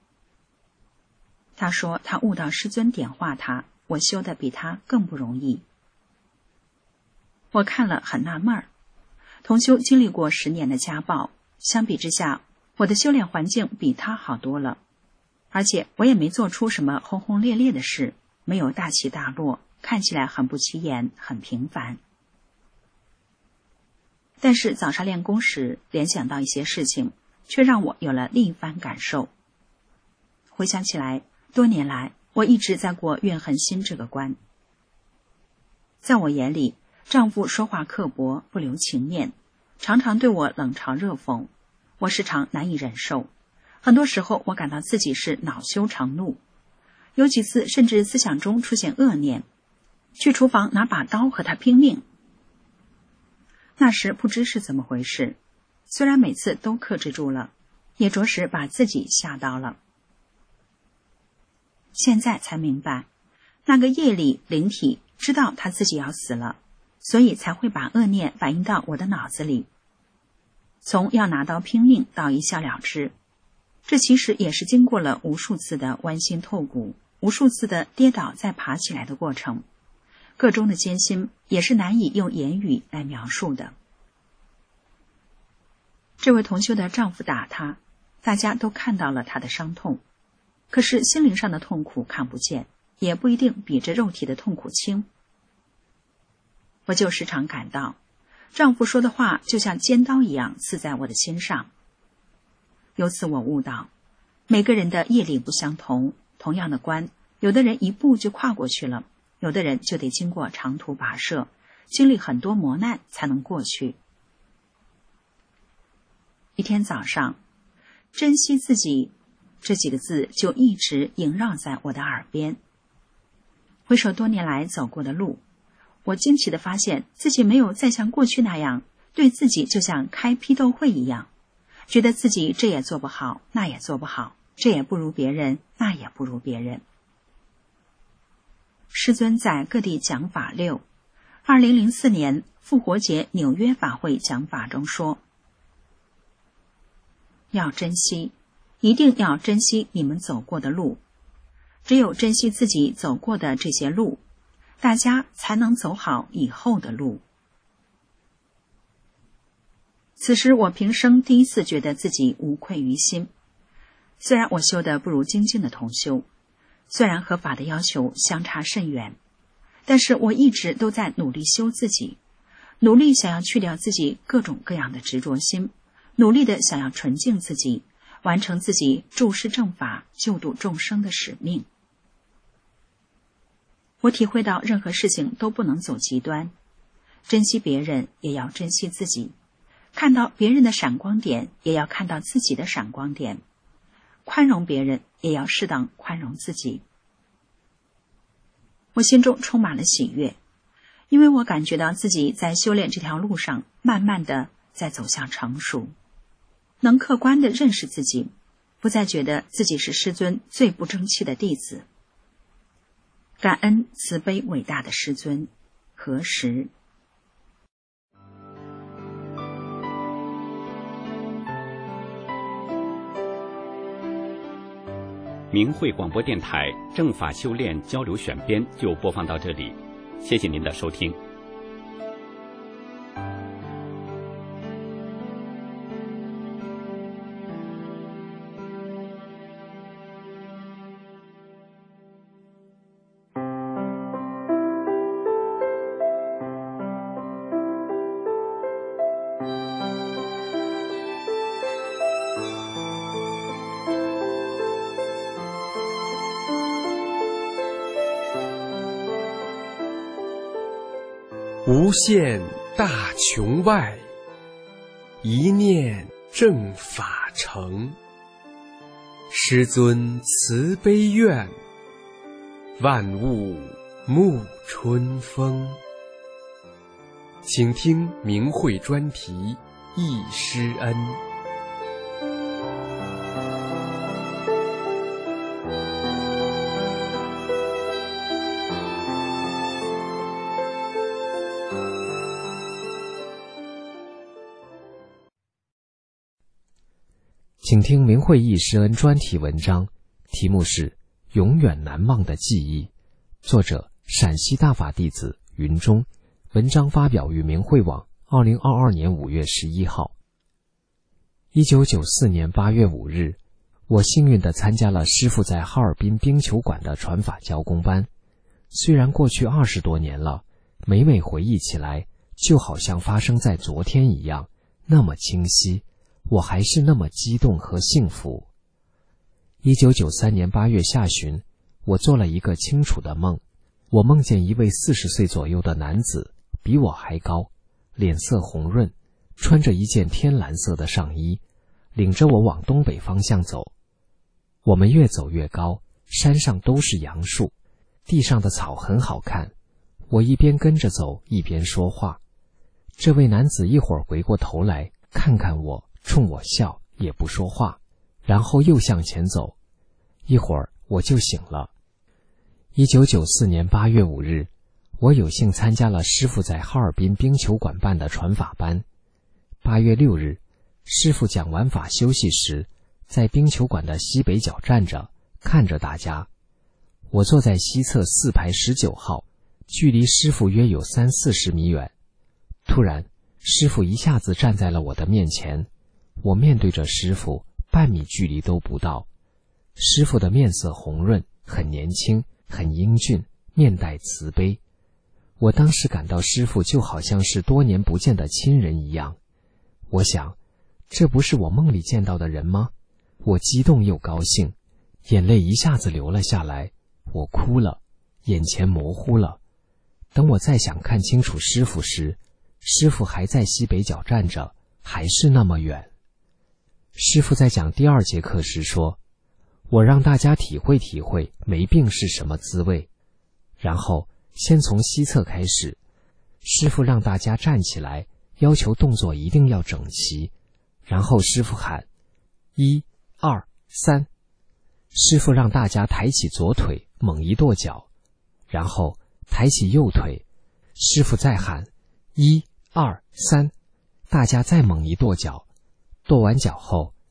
他说他悟到师尊点化他，我修的比他更不容易。我看了很纳闷儿，同修经历过10年的家暴，相比之下，我的修炼环境比他好多了，而且我也没做出什么轰轰烈烈的事，没有大起大落，看起来很不起眼，很平凡。但是早上练功时联想到一些事情，却让我有了另一番感受。回想起来，多年来我一直在过怨恨心这个关。在我眼里，丈夫说话刻薄，不留情面，常常对我冷嘲热讽，我时常难以忍受。很多时候我感到自己是恼羞成怒，有几次甚至思想中出现恶念，去厨房拿把刀和他拼命。那时不知是怎么回事，虽然每次都克制住了，也着实把自己吓到了。现在才明白，那个夜里灵体知道他自己要死了，所以才会把恶念反映到我的脑子里，从要拿刀拼命到一笑了之，这其实也是经过了无数次的剜心透骨，无数次的跌倒再爬起来的过程，个中的艰辛也是难以用言语来描述的。这位同修的丈夫打她，大家都看到了她的伤痛，可是心灵上的痛苦看不见，也不一定比这肉体的痛苦轻。我就时常感到，丈夫说的话就像尖刀一样刺在我的心上。由此我悟到，每个人的业力不相同，同样的关，有的人一步就跨过去了，有的人就得经过长途跋涉，经历很多磨难才能过去。一天早上，珍惜自己这几个字就一直萦绕在我的耳边。回首多年来走过的路，我惊奇地发现自己没有再像过去那样对自己就像开批斗会一样，觉得自己这也做不好，那也做不好，这也不如别人，那也不如别人。师尊在各地讲法6 2004年复活节纽约法会讲法中说，要珍惜， 一定要珍惜你们走过的路。只有珍惜自己走过的这些路，大家才能走好以后的路。此时我平生第一次觉得自己无愧于心。虽然我修的不如精进的同修，虽然和法的要求相差甚远，但是我一直都在努力修自己，努力想要去掉自己各种各样的执着心，努力的想要纯净自己，完成自己注释正法、救度众生的使命。我体会到任何事情都不能走极端，珍惜别人也要珍惜自己，看到别人的闪光点也要看到自己的闪光点，宽容别人也要适当宽容自己。我心中充满了喜悦，因为我感觉到自己在修炼这条路上慢慢的在走向成熟，能客观的认识自己，不再觉得自己是师尊最不争气的弟子。感恩慈悲伟大的师尊，何时？ 明慧广播电台正法修炼交流选编就播放到这里，谢谢您的收听。 无限大穹外，一念正法成。师尊慈悲愿，万物沐春风。请听明慧专题忆师恩。 请听明慧忆师恩专题文章，题目是《永远难忘的记忆》，作者陕西大法弟子云中，文章发表于明慧网2022年5月11号。1994年8月5日，我幸运地参加了师父在哈尔滨冰球馆的传法教功班。虽然过去20多年了，每每回忆起来，就好像发生在昨天一样，那么清晰，我还是那么激动和幸福。1993年8月下旬，我做了一个清楚的梦，我梦见一位40岁左右的男子，比我还高，脸色红润，穿着一件天蓝色的上衣，领着我往东北方向走。我们越走越高，山上都是杨树，地上的草很好看。我一边跟着走，一边说话。这位男子一会儿回过头来看看我，冲我笑，也不说话，然后又向前走。一会儿我就醒了。1994年8月5日，我有幸参加了师父在哈尔滨冰球馆办的传法班。8月6日，师父讲完法休息时，在冰球馆的西北角站着，看着大家。我坐在西侧4排19号，距离师父约有30-40米远。突然，师父一下子站在了我的面前，我面对着师父，半米距离都不到。师父的面色红润，很年轻，很英俊，面带慈悲。我当时感到师父就好像是多年不见的亲人一样。我想，这不是我梦里见到的人吗？我激动又高兴，眼泪一下子流了下来，我哭了，眼前模糊了。等我再想看清楚师父时，师父还在西北角站着，还是那么远。师父在讲第2节课时说，我让大家体会体会没病是什么滋味。然后先从西侧开始，师父让大家站起来，要求动作一定要整齐。然后师父喊1、2、3，师父让大家抬起左腿，猛一跺脚，然后抬起右腿，师父再喊1、2、3，大家再猛一跺脚。跺完脚后，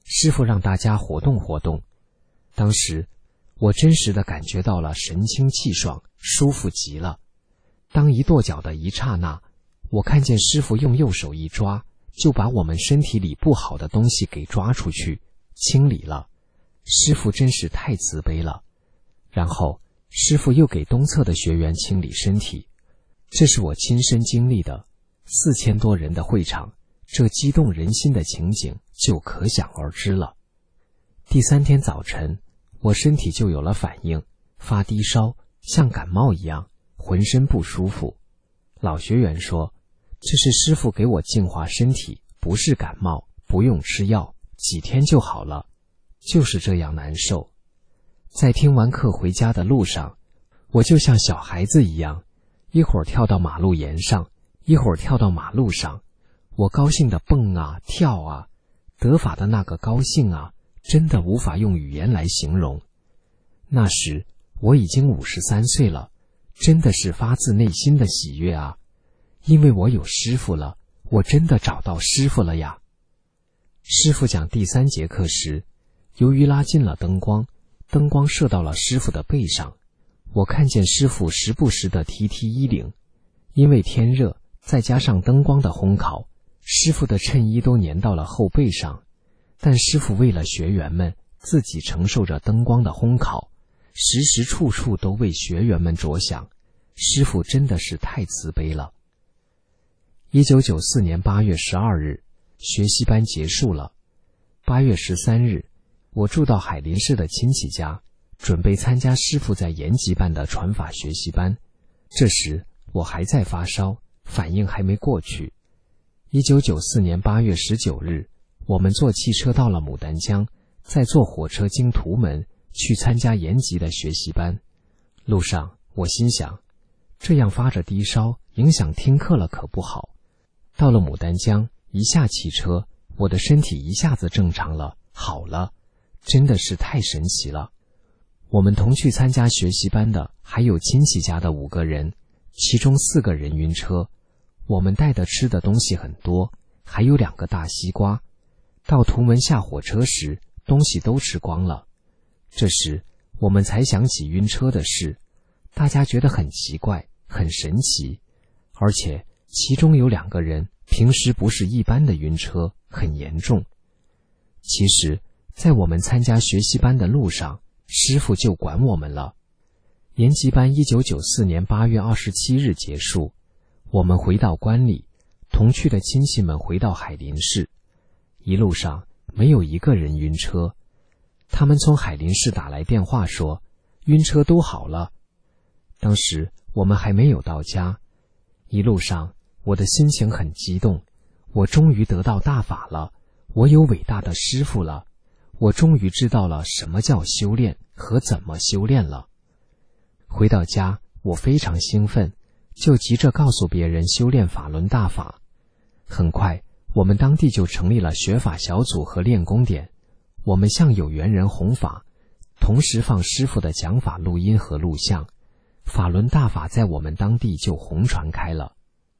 师父让大家活动活动。当时我真实地感觉到了神清气爽，舒服极了。当一跺脚的一刹那，我看见师父用右手一抓，就把我们身体里不好的东西给抓出去，清理了。师父真是太慈悲了。然后师父又给东侧的学员清理身体，这是我亲身经历的。4000多人的会场，这激动人心的情景就可想而知了。第3天早晨，我身体就有了反应，发低烧，像感冒一样，浑身不舒服。老学员说，这是师父给我净化身体，不是感冒，不用吃药，几天就好了，就是这样难受。在听完课回家的路上，我就像小孩子一样，一会儿跳到马路沿上，一会儿跳到马路上，我高兴地蹦啊跳啊，得法的那个高兴啊，真的无法用语言来形容。那时我已经53岁了，真的是发自内心的喜悦啊，因为我有师父了，我真的找到师父了呀。师父讲第3节课时，由于拉近了灯光射到了师父的背上，我看见师父时不时地踢衣领，因为天热，再加上灯光的烘烤，师父的衬衣都粘到了后背上。但师父为了学员们，自己承受着灯光的烘烤，时时处处都为学员们着想，师父真的是太慈悲了。1994年8月12日，学习班结束了。8月13日，我住到海林市的亲戚家，准备参加师父在延吉办的传法学习班。这时我还在发烧，反应还没过去。1994年8月19日，我们坐汽车到了牡丹江，再坐火车经图门去参加延吉的学习班。路上我心想，这样发着低烧，影响听课了可不好。到了牡丹江，一下汽车，我的身体一下子正常了，好了，真的是太神奇了。我们同去参加学习班的还有亲戚家的5个人，其中4个人晕车。我们带的吃的东西很多，还有2个大西瓜。到图门下火车时，东西都吃光了。这时我们才想起晕车的事，大家觉得很奇怪，很神奇，而且其中有2个人平时不是一般的晕车，很严重。其实在我们参加学习班的路上，师父就管我们了。延吉班1994年8月27日结束，我们回到关里，同去的亲戚们回到海林市。一路上没有一个人晕车，他们从海林市打来电话说，晕车都好了。当时我们还没有到家，一路上我的心情很激动，我终于得到大法了，我有伟大的师父了，我终于知道了什么叫修炼和怎么修炼了。回到家，我非常兴奋，就急着告诉别人修炼法轮大法。很快我们当地就成立了学法小组和练功点，我们向有缘人弘法，同时放师父的讲法录音和录像，法轮大法在我们当地就红传开了。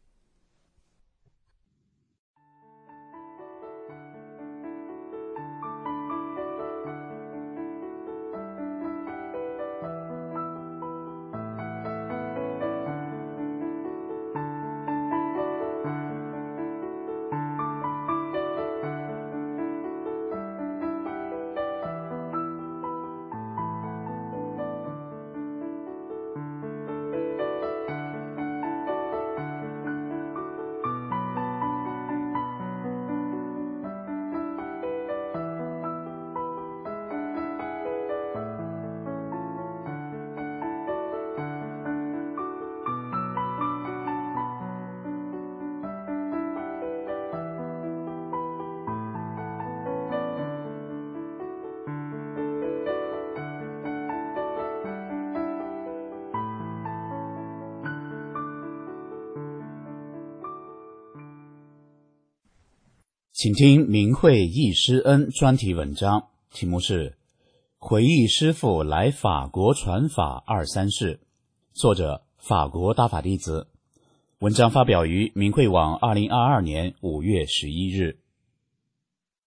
请听明慧忆师恩专题文章，题目是回忆师父来法国传法23世，作者法国大法弟子。文章发表于明慧网2022年5月11日。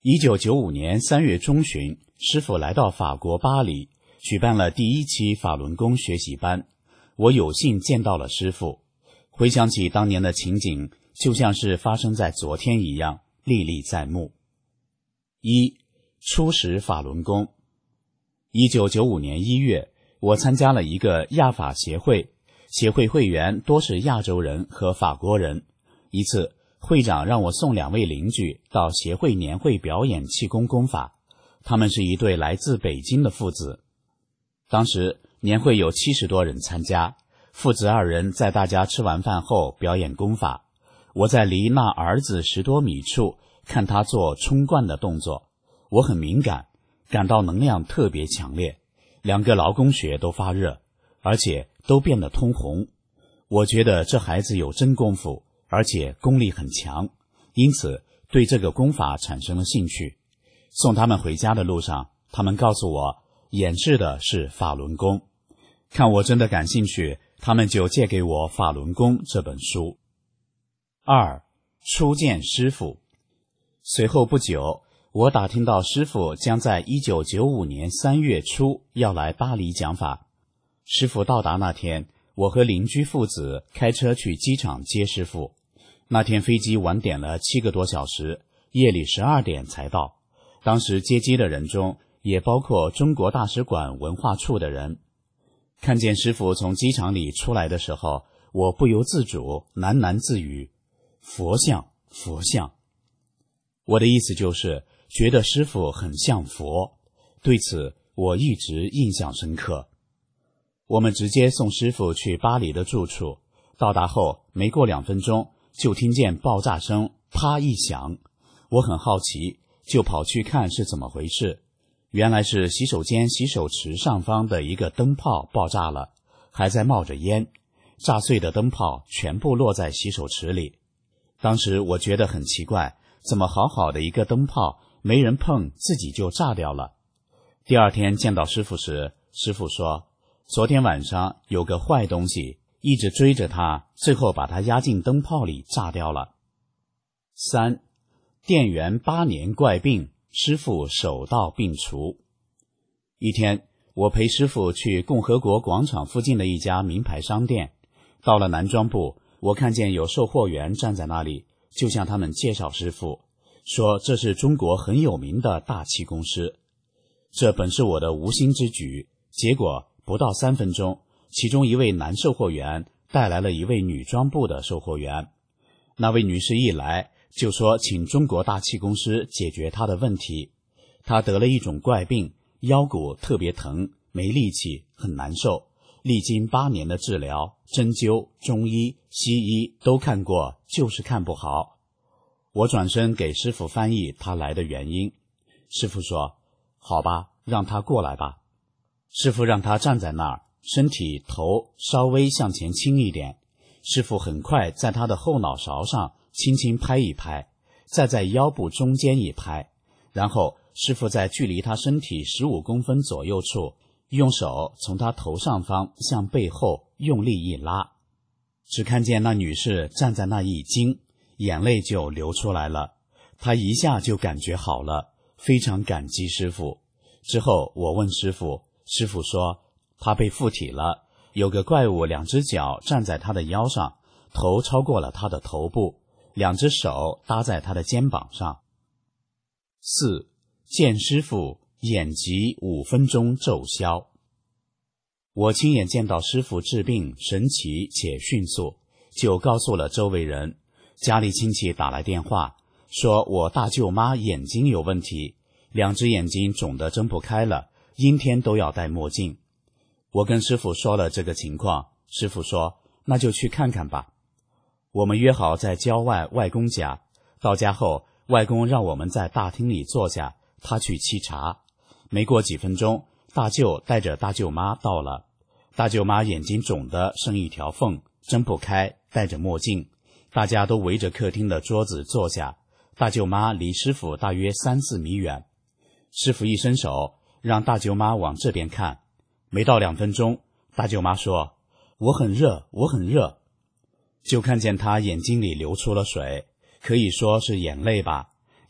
1995年3月中旬，师父来到法国巴黎，举办了第一期法轮功学习班。我有幸见到了师父，回想起当年的情景，就像是发生在昨天一样，历历在目。一、初识法轮功。1995年1月，我参加了一个亚法协会，协会会员多是亚洲人和法国人。一次，会长让我送2位邻居到协会年会表演气功功法，他们是一对来自北京的父子。当时年会有70多人参加，父子2人在大家吃完饭后表演功法。我在离那儿子10多米处看他做冲冠的动作，我很敏感，感到能量特别强烈，2个劳宫穴都发热，而且都变得通红。我觉得这孩子有真功夫，而且功力很强，因此对这个功法产生了兴趣。送他们回家的路上，他们告诉我演示的是法轮功。看我真的感兴趣，他们就借给我《法轮功》这本书。2、初见师父。随后不久，我打听到师父将在1995年3月初要来巴黎讲法。师父到达那天，我和邻居父子开车去机场接师父。那天飞机晚点了7个多小时，夜里12点才到。当时接机的人中也包括中国大使馆文化处的人。看见师父从机场里出来的时候，我不由自主喃喃自语：佛像，佛像。我的意思就是觉得师父很像佛，对此我一直印象深刻。我们直接送师父去巴黎的住处，到达后没过2分钟，就听见爆炸声啪一响。我很好奇，就跑去看是怎么回事。原来是洗手间洗手池上方的一个灯泡爆炸了，还在冒着烟，炸碎的灯泡全部落在洗手池里。当时我觉得很奇怪，怎么好好的一个灯泡没人碰，自己就炸掉了。第2天见到师父时，师父说昨天晚上有个坏东西一直追着他，最后把他压进灯泡里炸掉了。3、店员8年怪病，师父手到病除。一天，我陪师父去共和国广场附近的一家名牌商店，到了男装部，我看见有售货员站在那里，就向他们介绍师父，说这是中国很有名的大气功师。这本是我的无心之举，结果不到3分钟，其中一位男售货员带来了一位女装部的售货员。那位女士一来就说请中国大气功师解决她的问题。她得了一种怪病，腰骨特别疼，没力气，很难受，历经8年的治疗，针灸、中医、西医都看过，就是看不好。我转身给师父翻译他来的原因。师父说好吧，让他过来吧。师父让他站在那儿，身体头稍微向前倾一点。师父很快在他的后脑勺上轻轻拍一拍，再在腰部中间一拍，然后师父在距离他身体15公分左右处，用手从他头上方向背后用力一拉。只看见那女士站在那一惊，眼泪就流出来了。她一下就感觉好了，非常感激师父。之后我问师父，师父说她被附体了，有个怪物2只脚站在她的腰上，头超过了她的头部，2只手搭在她的肩膀上。4、见师父眼疾5分钟骤消。我亲眼见到师父治病神奇且迅速，就告诉了周围人。家里亲戚打来电话，说我大舅妈眼睛有问题，2只眼睛肿得睁不开了，阴天都要戴墨镜。我跟师父说了这个情况，师父说那就去看看吧。我们约好在郊外外公家，到家后外公让我们在大厅里坐下，他去沏茶。没过几分钟，大舅带着大舅妈到了。大舅妈眼睛肿得剩一条缝，睁不开，戴着墨镜。大家都围着客厅的桌子坐下，大舅妈离师父大约3-4米远。师父一伸手让大舅妈往这边看，没到2分钟，大舅妈说我很热，我很热。就看见她眼睛里流出了水，可以说是眼泪吧，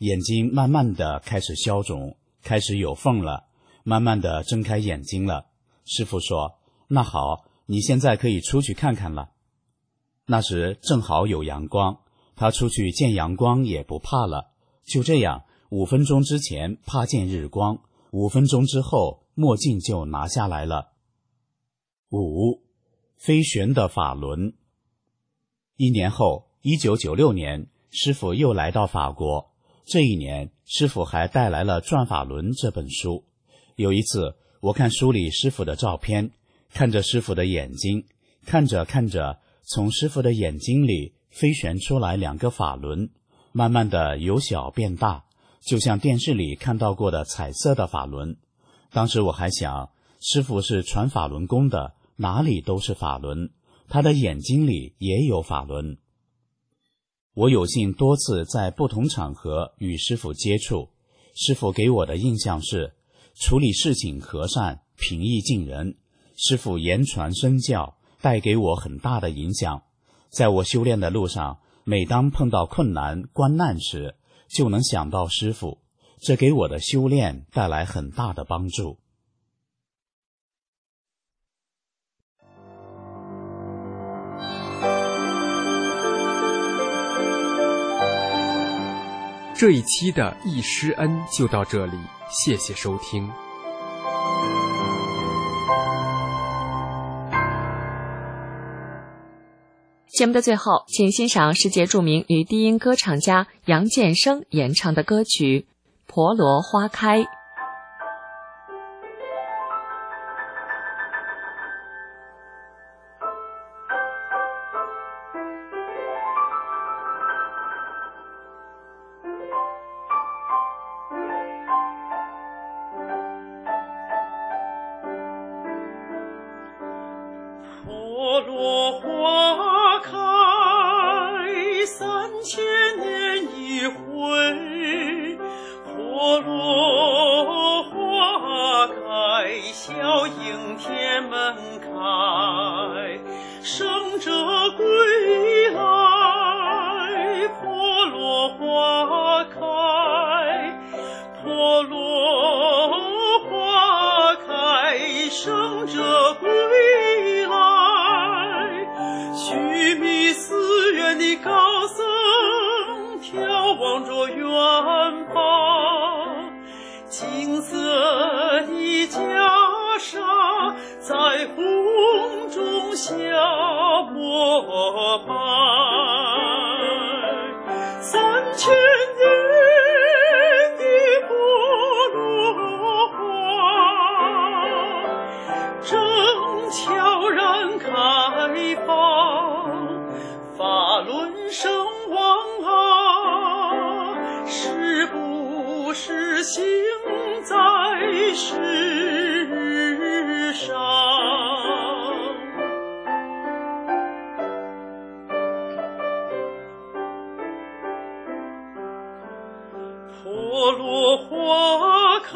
眼睛慢慢的开始消肿，开始有缝了，慢慢的睁开眼睛了。师父说，那好，你现在可以出去看看了。那时正好有阳光，他出去见阳光也不怕了。就这样，5分钟之前怕见日光，5分钟之后墨镜就拿下来了。5. 飞旋的法轮。1年后，1996年，师父又来到法国。这一年，师父还带来了《转法轮》这本书。有一次，我看书里师父的照片，看着师父的眼睛，看着看着，从师父的眼睛里飞旋出来2个法轮，慢慢的由小变大，就像电视里看到过的彩色的法轮。当时我还想，师父是传法轮功的，哪里都是法轮，他的眼睛里也有法轮。我有幸多次在不同场合与师父接触，师父给我的印象是处理事情和善，平易近人。师父言传身教，带给我很大的影响。在我修炼的路上，每当碰到困难关难时，就能想到师父，这给我的修炼带来很大的帮助。 这一期的易师恩就到这里，谢谢收听。 节目的最后，请欣赏世界著名女低音歌唱家杨建生演唱的歌曲《婆罗花开》。 婆罗花开3000年一回，婆罗花开，笑迎天门开，圣者归来，婆罗花开，婆罗花开，圣者归来，须弥寺院的高僧眺望着远方，金色的袈裟在红中下膜拜，3000年的婆罗花正悄然开放，法轮圣王啊，是不是行在世上？婆罗花开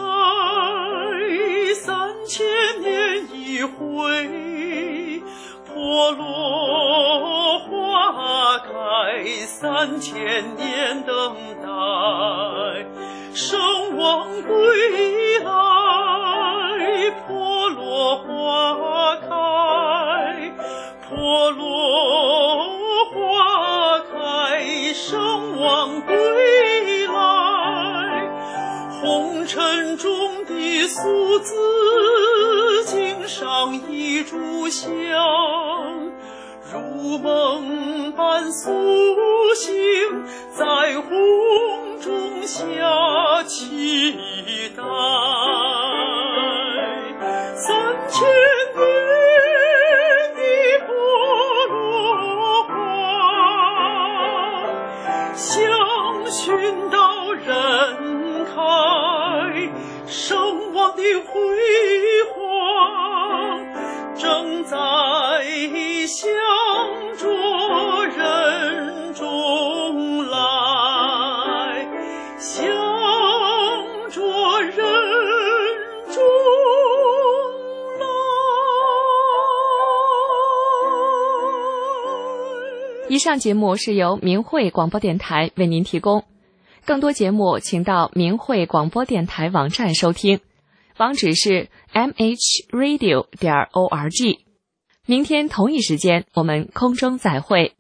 3000年一回，婆罗花开3000年等待，圣王归来，婆罗花开，婆罗花开，圣王归来，红尘中的俗子经上一炷香，如梦般苏醒，在红中下期待3000年的婆罗花，香薰到人开，圣王的辉煌正在向着人中来，向着人中来。 以上节目是由明慧广播电台为您提供。 更多节目请到明慧广播电台网站收听，网址是 mhradio.org。明天同一时间我们空中再会。